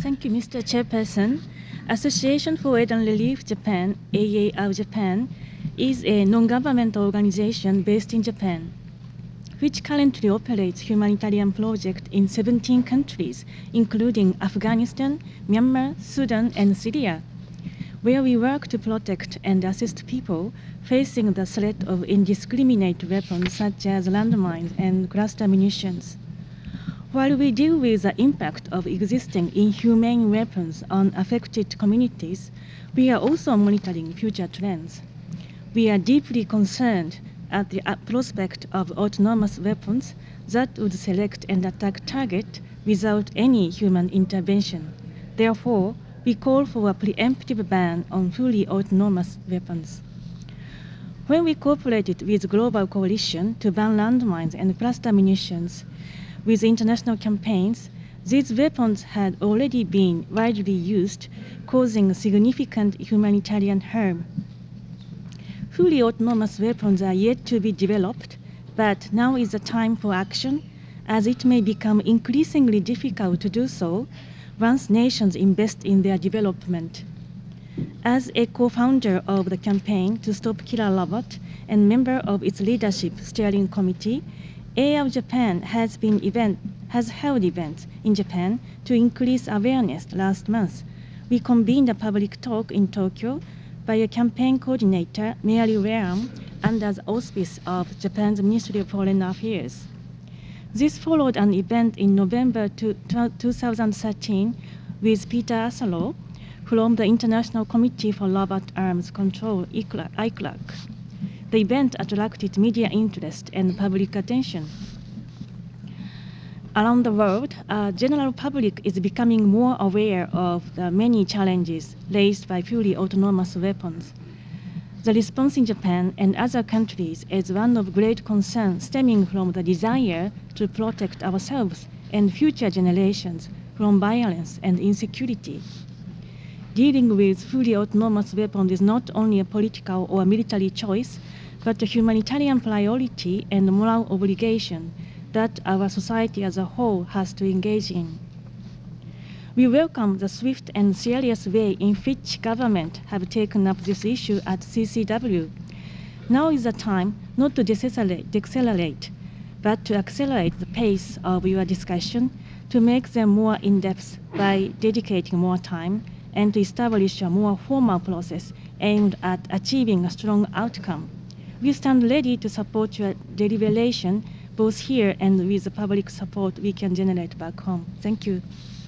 Thank you, Mr. Chairperson. Association for Aid and Relief Japan, AA of Japan, is a non-governmental organization based in Japan, which currently operates humanitarian projects in 17 countries, including Afghanistan, Myanmar, Sudan, and Syria, where we work to protect and assist people facing the threat of indiscriminate weapons such as landmines and cluster munitions. While we deal with the impact of existing inhumane weapons on affected communities, we are also monitoring future trends. We are deeply concerned at the prospect of autonomous weapons that would select and attack targets without any human intervention. Therefore, we call for a preemptive ban on fully autonomous weapons. When we cooperated with Global Coalition to ban landmines and cluster munitions, with international campaigns, these weapons had already been widely used, causing significant humanitarian harm. Fully autonomous weapons are yet to be developed, but now is the time for action, as it may become increasingly difficult to do so once nations invest in their development. As a co-founder of the campaign to stop killer robot and member of its leadership steering committee, AA of Japan has held events in Japan to increase awareness last month. We convened a public talk in Tokyo by a campaign coordinator, Mary Wareham, under the auspice of Japan's Ministry of Foreign Affairs. This followed an event in November 2013 with Peter Asaro from the International Committee for Robot Arms Control, ICRAC. The event attracted media interest and public attention. Around the world, the general public is becoming more aware of the many challenges raised by fully autonomous weapons. The response in Japan and other countries is one of great concern stemming from the desire to protect ourselves and future generations from violence and insecurity. Dealing with fully autonomous weapons is not only a political or military choice, but a humanitarian priority and moral obligation that our society as a whole has to engage in. We welcome the swift and serious way in which government have taken up this issue at CCW. Now is the time not to decelerate, but to accelerate the pace of your discussion to make them more in-depth by dedicating more time and to establish a more formal process aimed at achieving a strong outcome. We stand ready to support your deliberation both here and with the public support we can generate back home. Thank you.